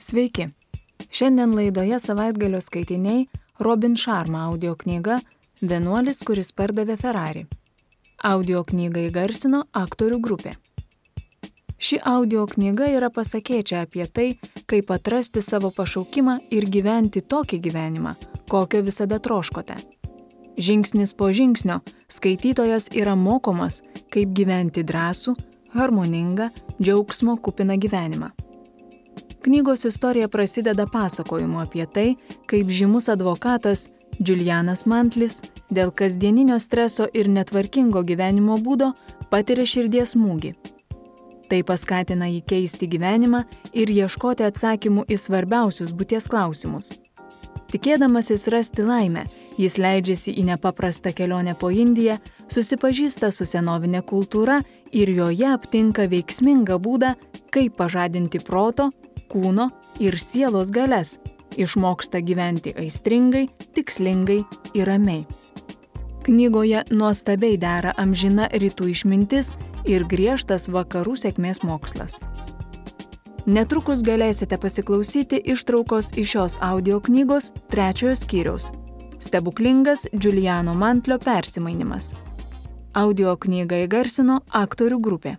Sveiki. Šiandien laidoje savaitgalio skaitiniai Robin Sharma audio knyga Vienuolis, kuris pardavė Ferrari. Audio knygą įgarsino aktorių grupė. Ši audio knyga yra pasakėčia apie tai, kaip atrasti savo pašaukimą ir gyventi tokį gyvenimą, kokio visada troškote. Žingsnis po žingsnio skaitytojas yra mokomas, kaip gyventi drąsų, harmoningą, džiaugsmo kupiną gyvenimą. Knygos istorija prasideda pasakojimu apie tai, kaip žymus advokatas Julianas Mantlis dėl kasdieninio streso ir netvarkingo gyvenimo būdo patiria širdies smūgį. Tai paskatina jį keisti gyvenimą ir ieškoti atsakymų į svarbiausius būties klausimus. Tikėdamasis rasti laimę, jis leidžiasi į nepaprastą kelionę po Indiją, susipažįsta su senovinė kultūra ir joje aptinka veiksmingą būdą, kaip pažadinti proto, kūno ir sielos galias, išmoksta gyventi aistringai, tikslingai ir ramiai. Knygoje nuostabiai dera amžina rytų išmintis ir griežtas vakarų sėkmės mokslas. Netrukus galėsite pasiklausyti ištraukos iš šios audio knygos 3 skyriaus – Stebuklingas Juliano Mantlio persimainimas. Audio knygą įgarsino aktorių grupė.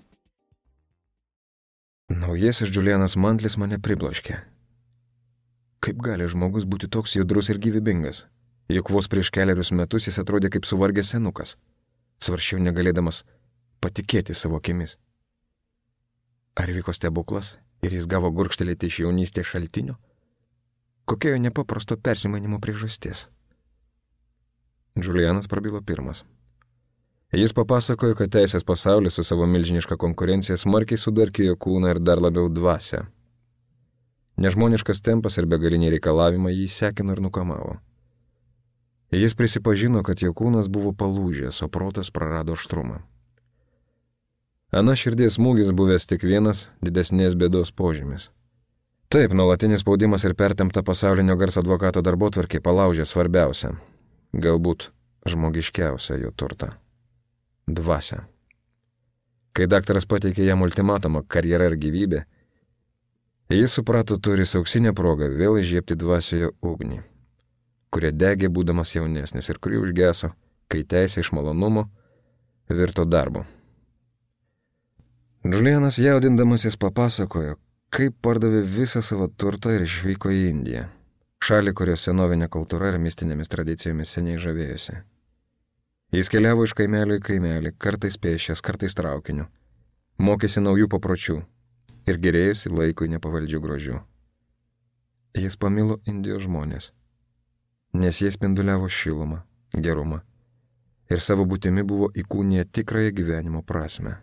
Naujasis Julianas Mantlis mane pribloškė. Kaip gali žmogus būti toks judrus ir gyvybingas? Juk vos prieš kelerius metus jis atrodė kaip suvargęs senukas. Svarsčiau negalėdamas patikėti savo akimis. Ar vyko stebuklas ir jis gavo gurkštelėti iš jaunystės šaltinio? Kokia jo nepaprasto persimainimo priežastis? Julianas prabilo pirmas. Jis papasakojo, kad teisės pasaulis su savo milžiniška konkurencija smarkiai sudarkėjo kūną ir dar labiau dvasią. Nežmoniškas tempas ir begaliniai reikalavimai jį sekino ir nukamavo. Jis prisipažino, kad jo kūnas buvo palūžęs, o protas prarado aštrumą. Ana širdies smūgis buvęs tik vienas didesnės bėdos požymis. Taip, nuolatinis spaudimas ir pertempta pasaulinio garso advokato darbotvarkė palaužė svarbiausią, galbūt žmogiškiausią jo turtą. Dvasią. Kai daktaras pateikė jam ultimatumą karjera ir gyvybė, jis suprato turis auksinę progą vėl įžiebti dvasioje ugnį, kurie degė būdamas jaunesnis ir kuri užgeso, kai teisė iš malonumo virto darbu. Julianas jaudindamasis papasakojo, kaip pardavė visą savo turtą ir išvyko į Indiją, šalį, kurios senovinė kultūra ir mistinėmis tradicijomis seniai žavėjosi. Jis keliavo iš kaimelio į kaimelį, kartais pėsčias, kartais traukiniu, mokėsi naujų papročių ir gėrėjosi laikui nepavaldžių grožių. Jis pamilo Indijos žmonės, nes jie spinduliavo šilumą, gerumą ir savo būtimi buvo įkūniję tikrąją gyvenimo prasmę.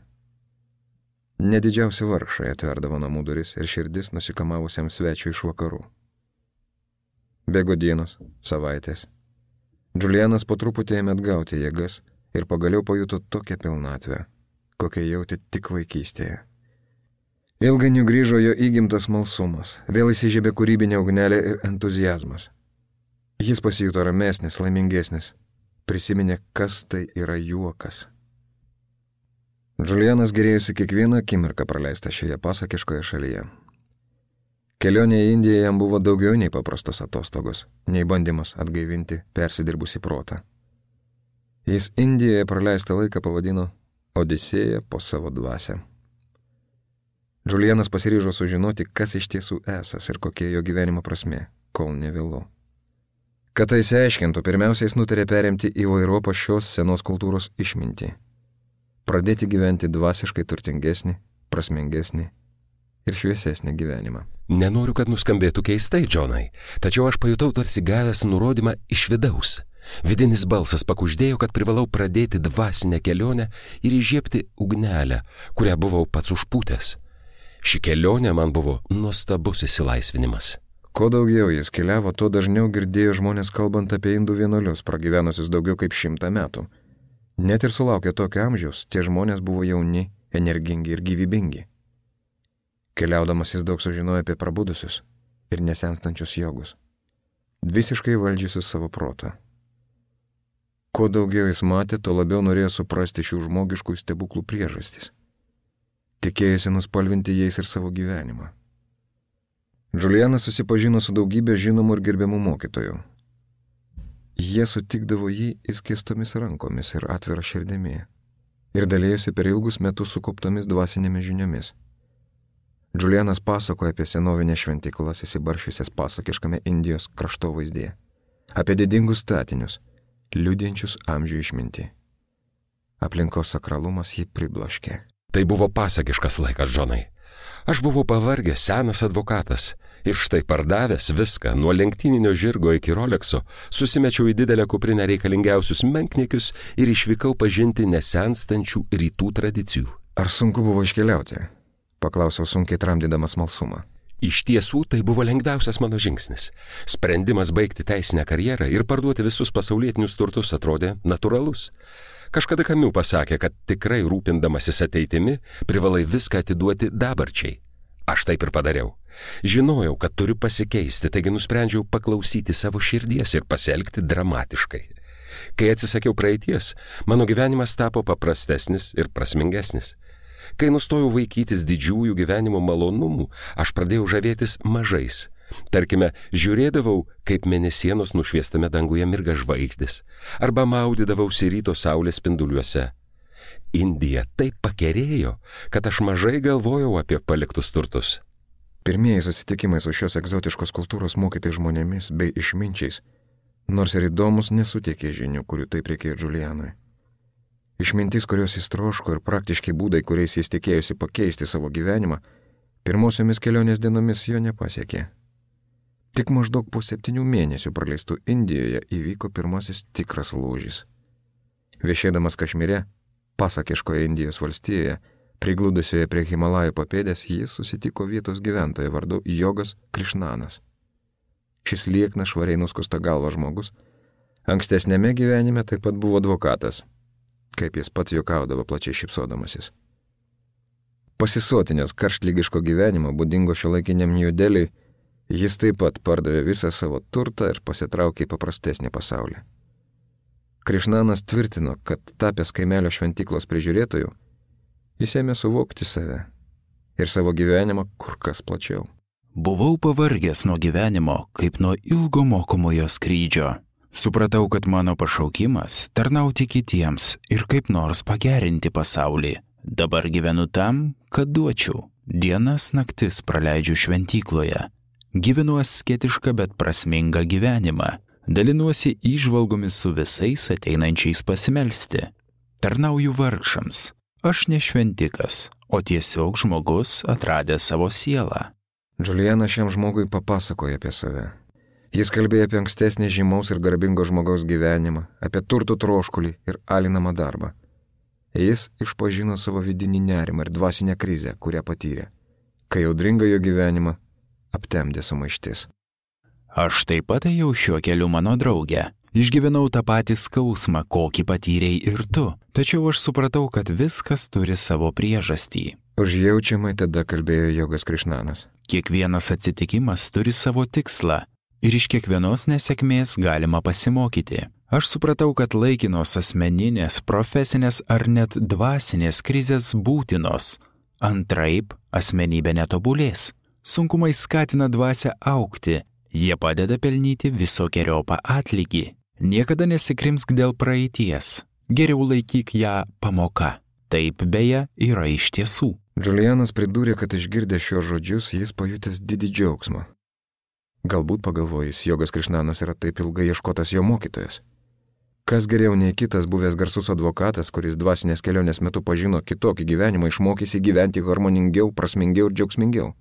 Nedidžiausi vargšai atverdavo namų duris ir širdis nusikamavusiam svečiui iš vakarų. Bėgo dienos, savaitės. Julianas po truputį ėmė atgauti jėgas ir pagaliau pajuto tokią pilnatvę, kokią jautė tik vaikystėje. Ilgainiui grįžo jo įgimtas smalsumas, vėl įsižiebė kūrybinė ugnelė ir entuziazmas. Jis pasijuto ramesnis, laimingesnis, prisiminė, kas tai yra juokas. Julianas gėrėjosi kiekvieną akimirką praleistą šioje pasakiškoje šalyje. Kelionė į Indiją jam buvo daugiau nei paprastos atostogos, nei bandymas atgaivinti persidirbusį protą. Jis Indijoje praleistą laiką pavadino Odisėja po savo dvasią. Julianas pasiryžo sužinoti, kas iš tiesų esas ir kokia jo gyvenimo prasmė, kol nevėlu. Kad tai išsiaiškintų, pirmiausia jis nutarė perimti įvairiopą šios senos kultūros išmintį. Pradėti gyventi dvasiškai turtingesnį, prasmingesnį ir šviesesnį gyvenimą. Nenoriu, kad nuskambėtų keistai, Džonai, tačiau aš pajutau tarsi gavęs nurodymą iš vidaus. Vidinis balsas pakuždėjo, kad privalau pradėti dvasinę kelionę ir įžiebti ugnelę, kurią buvau pats užpūtęs. Ši kelionė man buvo nuostabus išsilaisvinimas. Kuo daugiau jis keliavo, tuo dažniau girdėjo žmonės kalbant apie indų vienuolius, pragyvenusius daugiau kaip 100 metų. Net ir sulaukę tokio amžiaus, tie žmonės buvo jauni, energingi ir gyvybingi. Keliaudamas jis daug sužinojo apie prabudusius ir nesenstančius jogus, visiškai valdžiusius savo protą. Kuo daugiau jis matė, tuo labiau norėjo suprasti šių žmogiškų stebuklų priežastis. Tikėjosi nuspalvinti jais ir savo gyvenimą. Julianas susipažino su daugybė žinomų ir gerbiamų mokytojų. Jie sutikdavo jį įskėstomis rankomis ir atvira širdimi ir dalėjosi per ilgus metus sukauptomis dvasinėmis žiniomis. Julianas pasakoja apie senovinės šventyklas įsibaršiusias pasakiškame Indijos kraštovaizdėje, apie didingus statinius, liudijančius amžių išmintį. Aplinkos sakralumas jį pribloškė. Tai buvo pasakiškas laikas, Džonai. Aš buvau pavargęs senas advokatas ir štai pardavęs viską, nuo lenktyninio žirgo iki Rolexo, susimečiau į didelę kuprinę reikalingiausius menkniekius ir išvykau pažinti nesenstančių rytų tradicijų. Ar sunku buvo iškeliauti? Paklausiau sunkiai tramdydamas smalsumą. Iš tiesų, tai buvo lengviausias mano žingsnis. Sprendimas baigti teisinę karjerą ir parduoti visus pasaulietinius turtus atrodė natūralus. Kažkada Kamiu pasakė, kad tikrai rūpindamasis ateitimi privalai viską atiduoti dabarčiai. Aš taip ir padariau. Žinojau, kad turiu pasikeisti, taigi nusprendžiau paklausyti savo širdies ir pasielgti dramatiškai. Kai atsisakiau praeities, mano gyvenimas tapo paprastesnis ir prasmingesnis. Kai nustojau vaikytis didžiųjų gyvenimo malonumų, aš pradėjau žavėtis mažais. Tarkime, žiūrėdavau, kaip mėnesienos nušviestame danguje mirga žvaigždės, arba maudydavausi ryto saulės spinduliuose. Indija taip pakerėjo, kad aš mažai galvojau apie paliktus turtus. Pirmieji susitikimai su šios egzotiškos kultūros mokytais žmonėmis bei išminčiais, nors ir įdomus, nesuteikė žinių, kurių taip reikėjo Julianui. Išmintis, kurios jis troško, ir praktiški būdai, kuriais jis tikėjosi pakeisti savo gyvenimą, pirmosiomis kelionės dienomis jo nepasiekė. Tik maždaug po 7 mėnesių praleistų Indijoje įvyko pirmasis tikras lūžis. Viešėdamas Kašmyre, pasakiškoje Indijos valstijoje, prigludusioje prie Himalajų papėdės, jis susitiko vietos gyventoją vardu Jogas Krišnanas. Šis lieknas, švariai nuskusta galva žmogus, ankstesnėme gyvenime taip pat buvo advokatas, kaip jis pats juokaudavo plačiai šypsodamasis. Pasisotinęs karštlygiško gyvenimo, būdingo šiuolaikiniam New Deliui, jis taip pat pardavė visą savo turtą ir pasitraukė į paprastesnį pasaulį. Krišnanas tvirtino, kad tapęs kaimelio šventyklos prižiūrėtojų, jis ėmė suvokti save ir savo gyvenimą kur kas plačiau. Buvau pavargęs nuo gyvenimo, kaip nuo ilgo mokomojo skrydžio. Supratau, kad mano pašaukimas tarnauti kitiems ir kaip nors pagerinti pasaulį. Dabar gyvenu tam, kad duočiau. Dienas naktis praleidžiu šventykloje. Gyvenu asketišką, bet prasmingą gyvenimą. Dalinuosi įžvalgomis su visais ateinančiais pasimelsti. Tarnauju vargšams. Aš ne šventikas, o tiesiog žmogus atradęs savo sielą. Julianas šiam žmogui papasakoja apie save. Jis kalbėjo apie ankstesnį žymaus ir garbingo žmogaus gyvenimą, apie turtų troškulį ir alinamą darbą. Jis išpažino savo vidinį nerimą ir dvasinę krizę, kurią patyrė, kai audringą jo gyvenimą aptemdė sumaištis. Aš taip pat ėjau šiuo keliu, mano draugė. Išgyvenau tą patį skausmą, kokį patyrei ir tu. Tačiau aš supratau, kad viskas turi savo priežastį. Užjaučiamai tada kalbėjo Jogas Krišnanas. Kiekvienas atsitikimas turi savo tikslą ir iš kiekvienos nesėkmės galima pasimokyti. Aš supratau, kad laikinos asmeninės, profesinės ar net dvasinės krizės būtinos. Antraip, asmenybė netobulės. Sunkumai skatina dvasią augti. Jie padeda pelnyti visokeriopą atlygį. Niekada nesikrimsk dėl praeities. Geriau laikyk ją pamoka. Taip beje yra iš tiesų. Julianas pridūrė, kad išgirdęs šios žodžius jis pajutęs didį džiaugsmą. Galbūt pagalvojus, Jogas Krišnanas yra taip ilgai ieškotas jo mokytojas. Kas geriau nei kitas buvęs garsus advokatas, kuris dvasinės kelionės metu pažino kitokį gyvenimą, išmokėsi gyventi harmoningiau, prasmingiau ir džiaugsmingiau.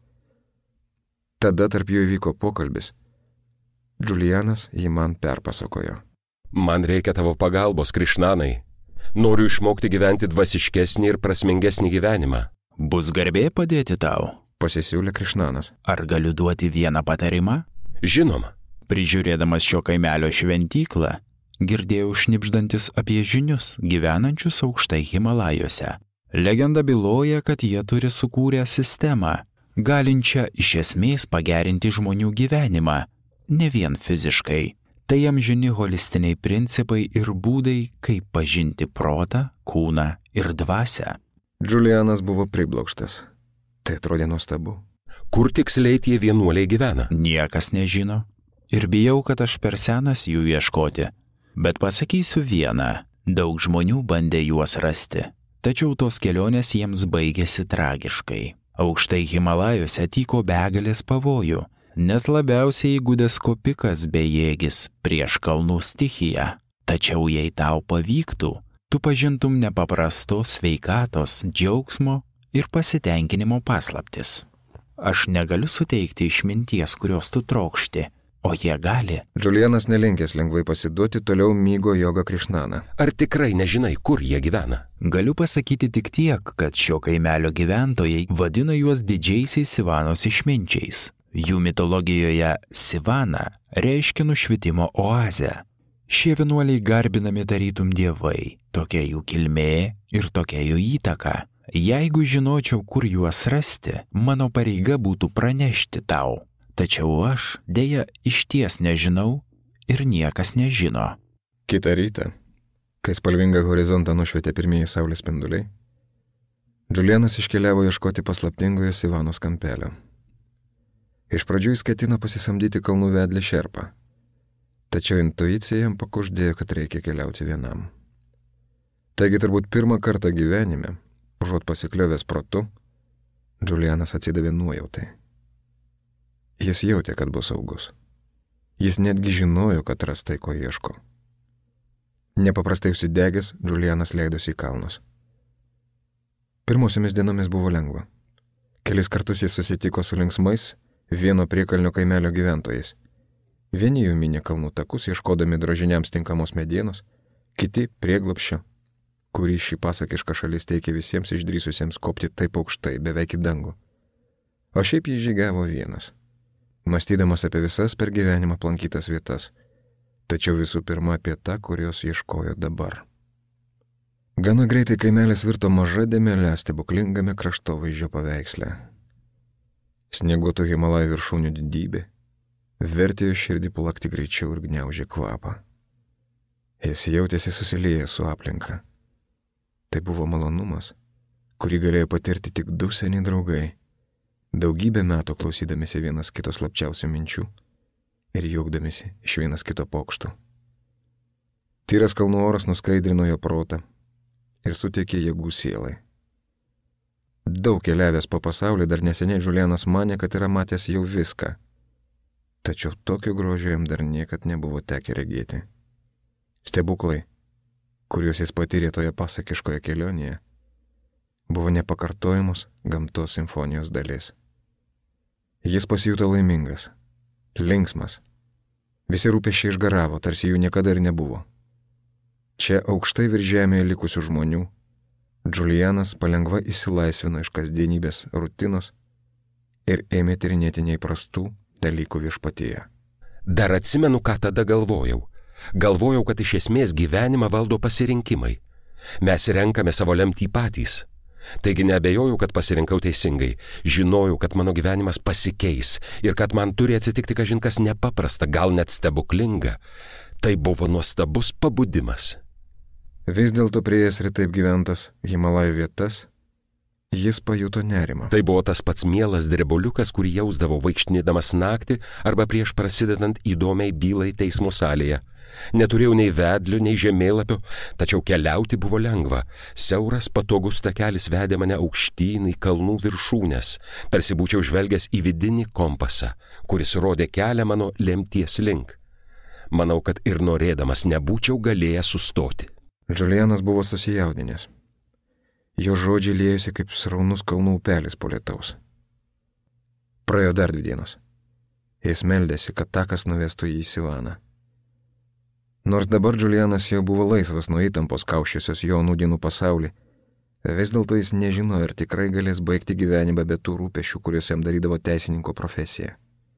Tada tarp jų įvyko pokalbis. Julianas jį man perpasakojo. Man reikia tavo pagalbos, Krišnanai. Noriu išmokti gyventi dvasiškesnį ir prasmingesnį gyvenimą. Bus garbė padėti tau, pasisiūlė Krišnanas. Ar galiu duoti vieną patarimą? Žinoma. Prižiūrėdamas šio kaimelio šventyklą, girdėjau šnibždantis apie žinius gyvenančius aukštai Himalajuose. Legenda byloja, kad jie turi sukūrę sistemą, galinčią iš esmės pagerinti žmonių gyvenimą, ne vien fiziškai. Tai amžini holistiniai principai ir būdai, kaip pažinti protą, kūną ir dvasią. Julianas buvo priblokštas. Tai atrodė nuostabu. Kur tiksliai tie vienuoliai gyvena? Niekas nežino. Ir bijau, kad aš per senas jų ieškoti. Bet pasakysiu vieną. Daug žmonių bandė juos rasti. Tačiau tos kelionės jiems baigėsi tragiškai. Aukštai Himalajuose tyko begalės pavojų. Net labiausiai įgudęs kopikas bejėgis prieš kalnų stichiją. Tačiau jei tau pavyktų, tu pažintum nepaprastos sveikatos, džiaugsmo ir pasitenkinimo paslaptis. Aš negaliu suteikti išminties, kurios tu trokšti, o jie gali. Julianas nelinkęs lengvai pasiduoti, toliau mygo Joga Krišnaną. Ar tikrai nežinai, kur jie gyvena? Galiu pasakyti tik tiek, kad šio kaimelio gyventojai vadina juos didžiaisiais Sivanos išminčiais. Jų mitologijoje Sivana reiškia nušvitimo oazę. Šie vienuoliai garbinami tarytum dievai, tokia jų kilmė ir tokia jų įtaka. Jeigu žinočiau, kur juos rasti, mano pareiga būtų pranešti tau. Tačiau aš dėja išties nežinau ir niekas nežino. Kitą rytą, kai spalvingą horizontą nušvietė pirmieji saulės spinduliai, Julianas iškeliavo ieškoti paslaptingojo Sivanos kampelio. Iš pradžių jis ketino pasisamdyti kalnų vedlį šerpą, tačiau intuicija jam pakuždėjo, kad reikia keliauti vienam. Taigi turbūt pirmą kartą gyvenime, užuot pasikliovęs protu, Julianas atsidavė nuojautai. Jis jautė, kad bus saugus. Jis netgi žinojo, kad ras tai, ko ieško. Nepaprastai užsidegęs, Julianas leidosi į kalnus. Pirmosiomis dienomis buvo lengva. Kelis kartus jis susitiko su linksmais vieno priekalnio kaimelio gyventojais. Vieni jų minė kalnų takus, ieškodami drožiniams tinkamos medienos, kiti prieglobsčio, kurį šį pasakišką šalis teikė visiems išdrįsusiems kopti taip aukštai, beveik į dangų. O šiaip jis žygiavo vienas, mąstydamas apie visas per gyvenimą aplankytas vietas, tačiau visų pirma apie tą, kurios ieškojo dabar. Gana greitai kaimelis virto maža dėmelė stebuklingame kraštovaizdžio paveiksle. Snieguotų Himalajų viršūnių didybė vertė jo širdį plakti greičiau ir gniaužė kvapą. Jis jautėsi susiliejęs su aplinka. Tai buvo malonumas, kurį galėjo patirti tik du seni draugai, daugybę metų klausydamėsi vienas kito slapčiausių minčių ir juokdamėsi iš vienas kito pokšto. Tyras kalnų oras nuskaidrino jo protą ir suteikė jėgų sielai. Daug keliavęs po pasaulį dar neseniai Julianas manė, kad yra matęs jau viską, tačiau tokio grožio jam dar niekad nebuvo tekę regėti. Stebuklai, kuriuos jis patyrė toje pasakiškoje kelionėje, buvo nepakartojamos gamtos simfonijos dalis. Jis pasijuto laimingas, linksmas. Visi rūpesčiai išgaravo, tarsi jų niekada ir nebuvo. Čia aukštai virš žemėje likusių žmonių, Julianas palengva įsilaisvino iš kasdienybės rutinos ir ėmė tyrinėti neįprastų dalykų viešpatyje. Dar atsimenu, ką tada galvojau. Galvojau, kad iš esmės gyvenimą valdo pasirinkimai. Mes renkame savo lemtį patys. Taigi neabejojau, kad pasirinkau teisingai. Žinojau, kad mano gyvenimas pasikeis ir kad man turi atsitikti kažin kas nepaprasta, gal net stebuklinga. Tai buvo nuostabus pabudimas. Vis dėlto prieėjęs ir taip gyventas Himalajų vietas, jis pajuto nerimą. Tai buvo tas pats mielas drebuliukas, kurį jausdavo vaikštinėdamas naktį arba prieš prasidedant įdomiai bylai teismo salėje. Neturėjau nei vedlių, nei žemėlapio, tačiau keliauti buvo lengva. Siauras patogus takelis vedė mane aukštyn į kalnų viršūnes, tarsi būčiau žvelgęs į vidinį kompasą, kuris rodė kelią mano lemties link. Manau, kad ir norėdamas nebūčiau galėjęs sustoti. Julianas buvo susijaudinęs. Jo žodžiai liejosi kaip sraunus kalnų upelis po lietaus. Praėjo dar 2 dienos. Jis meldėsi, kad takas nuvestų jį į Sivaną. Nors dabar Julianas jau buvo laisvas nuo įtampos kauščiusios jo nūdienų pasaulį, vis dėlto jis nežino, ar tikrai galės baigti gyvenimą be tų rūpešių, kuriuos jam darydavo teisininko profesija.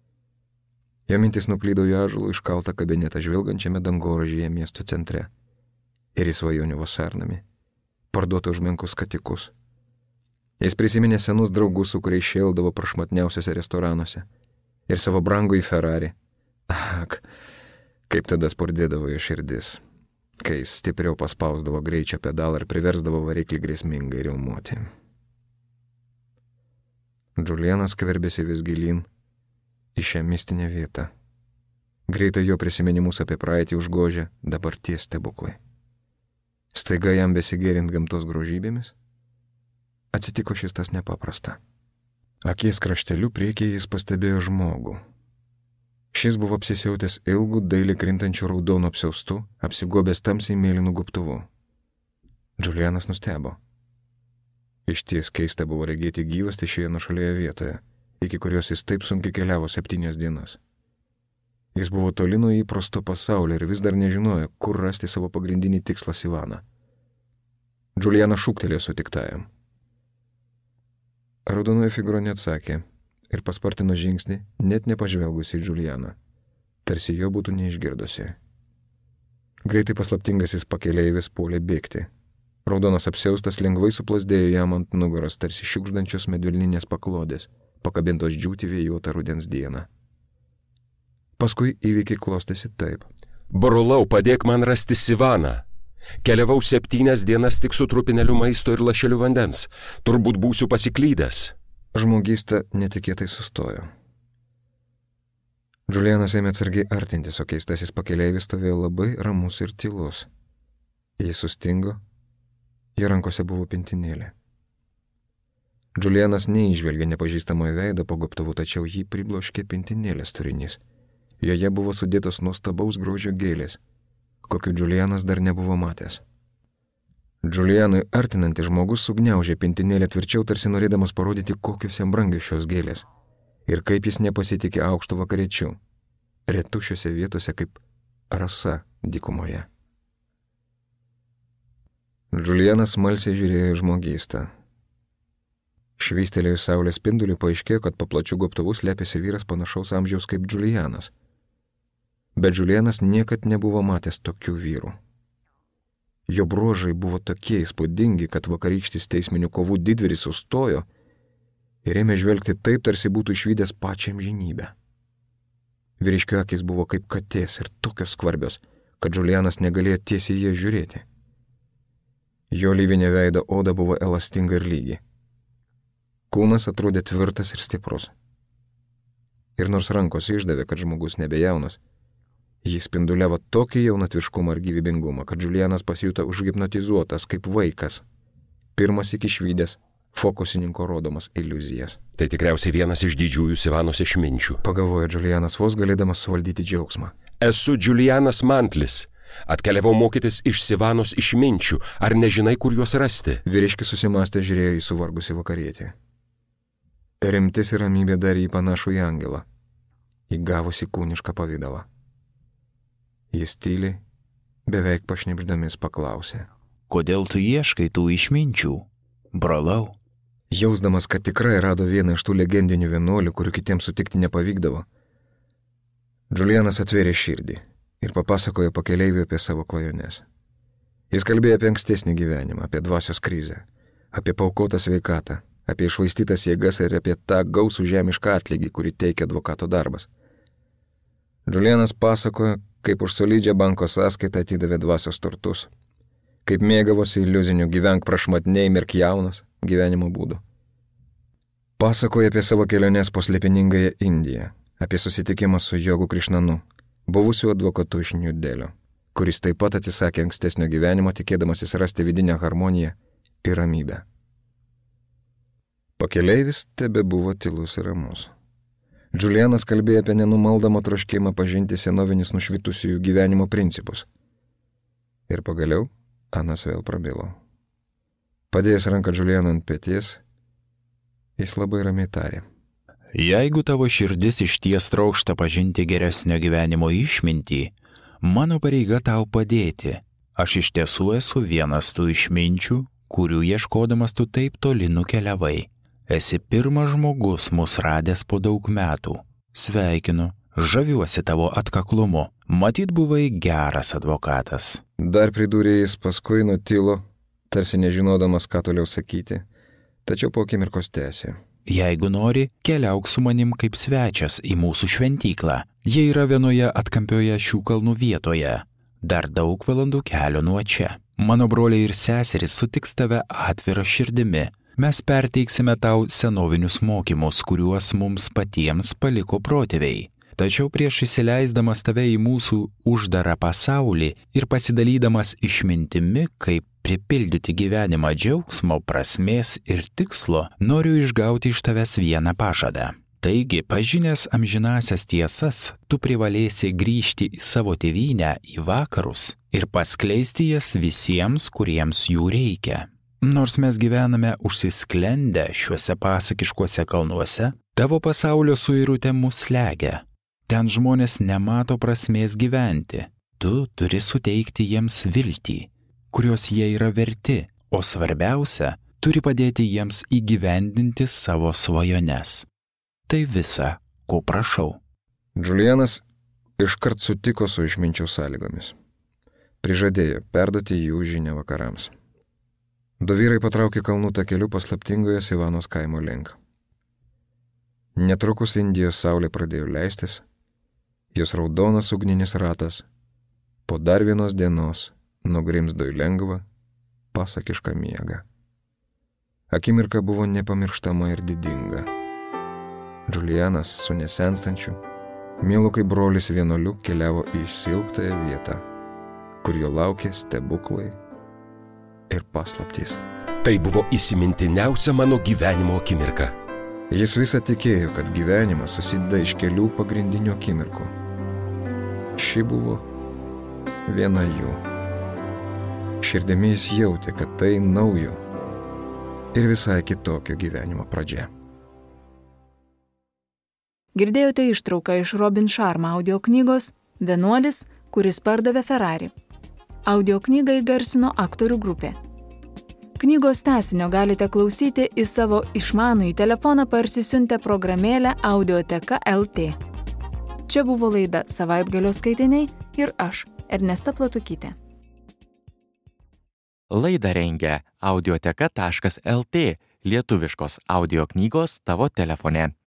Jo mintis nuklydo į ąžuolų iškaltą kabinetą žvilgančiame dangoraižyje miesto centre ir į svajonių vasarnamį, parduotų už menkus skatikus. Jis prisiminė senus draugus, su kuriais šėldavo prašmatniausiuose restoranuose, ir savo brangųjį Ferrari. Ak, kaip tada spurdėdavo jo širdis, kai jis stipriau paspausdavo greičio pedalą ir priversdavo variklį grėsmingai riaumoti. Julianas skverbėsi vis gilyn į šią mistinę vietą. Greitai jo prisiminimus apie praeitį užgožė dabarties stebuklai. Staiga jam besigėrint gamtos grožybėmis, atsitiko šis tas nepaprasta. Akies krašteliu priekyje jis pastebėjo žmogų. Šis buvo apsisiautęs ilgų, dailiai krintančių raudonų apsiaustų, apsigobęs tamsiai mėlynų gobtuvu. Julianas nustebo. Išties keista buvo regėti gyvastį šioje nuošalioje vietoje, iki kurios jis taip sunkiai keliavo 7 dienas. Jis buvo toli nuo įprasto pasaulio ir vis dar nežinojo, kur rasti savo pagrindinį tikslą Sivaną. Julianas šūktelėjo sutiktajam. Raudonoji figūra neatsakė ir paspartino žingsnį, net nepažvelgusi į Julianą, tarsi jo būtų neišgirdusi. Greitai paslaptingasis pakeleivis puolė bėgti. Raudonas apsiaustas lengvai suplasdėjo jam ant nugaros, tarsi šiukšdančios medvilninės paklodės, pakabintos džiūti vėjuotą rudens dieną. Paskui įvykiai klostėsi taip. Brolau, padėk man rasti Sivaną. Keliavau 7 dienas tik su trupineliu maisto ir lašeliu vandens. Turbūt būsiu pasiklydęs. Žmogysta netikėtai sustojo. Julianas ėmė atsargiai artintis, o keistasis pakeleivis stovėjo labai ramus ir tylus. Jis sustingo, jo rankose buvo pintinėlė. Julianas neįžvelgė nepažįstamojo veido po gobtuvu, tačiau jį pribloškė pintinėlės turinys. Joje buvo sudėtos nuostabaus grožio gėlės, kokių Julianas dar nebuvo matęs. Julianui artinantis žmogus sugniaužė pintinėlę tvirčiau, tarsi norėdamas parodyti, kokios jam brangios šios gėlės ir kaip jis nepasitikė aukštų vakariečių, retų šiose vietose kaip rasa dykumoje. Julianas smalsiai žiūrėjo į žmogystą. Švystelėjus saulės spinduliui paaiškėjo, kad po plačiu gobtuvu slėpėsi vyras panašaus amžiaus kaip Julianas. Bet Julianas niekad nebuvo matęs tokių vyrų. Jo bruožai buvo tokie įspūdingi, kad vakarykštis teisminių kovų didvyris sustojo ir ėmė žvelgti taip, tarsi būtų išvydęs pačią amžinybę. Vyriškio akys buvo kaip katės ir tokios skvarbios, kad Julianas negalėjo tiesiai jie žiūrėti. Jo lyvinė veido oda buvo elastinga ir lygi. Kūnas atrodė tvirtas ir stiprus. Ir nors rankos išdavė, kad žmogus nebejaunas, jis spinduliavo tokį jaunatviškumą ir gyvybingumą, kad Julianas pasijuto užhipnotizuotas kaip vaikas, pirmas iki išvydęs fokusininko rodomas iliuzijas. Tai tikriausiai vienas iš didžiųjų Sivanos išminčių, pagalvojo Julianas, vos galėdamas suvaldyti džiaugsmą. Esu Julianas Mantlis. Atkeliavau mokytis iš Sivanos išminčių. Ar nežinai, kur juos rasti? Vyriškis susimąstė, žiūrėjo į suvargusi vakarietį. Rimtis ir ramybė darė jį panašų į angelą, įgavusi kūnišką pavydalą. Jis tyliai, beveik pašnibždamis paklausė. Kodėl tu ieškai tų išminčių, brolau? Jausdamas, kad tikrai rado vieną iš tų legendinių vienuolių, kurių kitiems sutikti nepavykdavo, Julianas atvėrė širdį ir papasakojo pakeleiviui apie savo klajones. Jis kalbėjo apie ankstesnį gyvenimą, apie dvasios krizę, apie paaukotą sveikatą, apie iššvaistytas jėgas ir apie tą gausų žemišką atlygį, kurį teikia advokato darbas. Julianas pasakojo, kaip už solidžią banko sąskaitą atidavė dvasios turtus, kaip mėgavosi iliuzinių gyvenk prašmatniai mirk jaunas gyvenimo būdu. Pasakojo apie savo keliones po slėpiningąją Indiją, apie susitikimą su Jogu Krišnanu, buvusiu advokatu iš New Delio, kuris taip pat atsisakė ankstesnio gyvenimo, tikėdamasis rasti vidinę harmoniją ir ramybę. Pakeleivis tebebuvo tylus ir ramus. Julianas kalbėjo apie nenumaldomą troškimą pažinti senovinius nušvitusiųjų gyvenimo principus. Ir pagaliau Anas vėl prabilo. Padėjęs ranką Julianą ant peties, jis labai ramiai tarė. Jeigu tavo širdis išties trokšta pažinti geresnio gyvenimo išmintį, mano pareiga tau padėti. Aš iš tiesų esu vienas tų išminčių, kurių ieškodamas tu taip toli nukeliavai. Esi pirmas žmogus mus radęs po daug metų. Sveikinu, žaviuosi tavo atkaklumu. Matyt, buvai geras advokatas. Dar pridūrė jis, paskui nutilo, tarsi nežinodamas, ką toliau sakyti, tačiau po akimirkos tęsė. Jeigu nori, keliauk su manim kaip svečias į mūsų šventyklą. Jie yra vienoje atkampioje šių kalnų vietoje. Dar daug valandų kelio nuo čia. Mano broliai ir seserys sutiks tave atvira širdimi. Mes perteiksime tau senovinius mokymus, kuriuos mums patiems paliko protėviai. Tačiau prieš įsileisdamas tave į mūsų uždarą pasaulį ir pasidalydamas išmintimi, kaip pripildyti gyvenimą džiaugsmo, prasmės ir tikslo, noriu išgauti iš tavęs vieną pažadą. Taigi, pažinęs amžinasias tiesas, tu privalėsi grįžti į savo tėvynę, į vakarus ir paskleisti jas visiems, kuriems jų reikia. Nors mes gyvename užsisklendę šiuose pasakiškuose kalnuose, tavo pasaulio suirutė mus slegia. Ten žmonės nemato prasmės gyventi. Tu turi suteikti jiems viltį, kurios jie yra verti, o svarbiausia, turi padėti jiems įgyvendinti savo svajones. Tai visa, ko prašau. Julianas iškart sutiko su išminčių sąlygomis. Prižadėjo perduoti jų žinią vakarams. Du vyrai patraukė kalnų takeliu paslaptingoje Sivanos kaimo link. Netrukus Indijos saulė pradėjo leistis, jos raudonas ugninis ratas po dar vienos dienos nugrimzdo į lengvą, pasakišką miegą. Akimirka buvo nepamirštama ir didinga. Julianas su nesenstančiu, mielu kaip brolis vienuoliu keliavo į silptąją vietą, kur jo laukė stebuklai ir paslaptys. Tai buvo įsimintiniausia mano gyvenimo akimirka. Jis visą tikėjo, kad gyvenimas susideda iš kelių pagrindinių akimirkų. Ši buvo viena jų. Širdimi jis jautė, kad tai naujo ir visai kitokio gyvenimo pradžia. Girdėjote ištrauką iš Robin Sharma audio knygos Vienuolis, kuris pardavė Ferrari. Audio knygą įgarsino aktorių grupė. Knygos tęsinio galite klausyti į savo išmanųjį telefoną parsisiuntę programėlę Audioteka LT. Čia buvo laida Savaitgalio skaitiniai ir aš, Ernesta Platukytė. Laidą rengia audioteka.lt, lietuviškos audio knygos tavo telefone.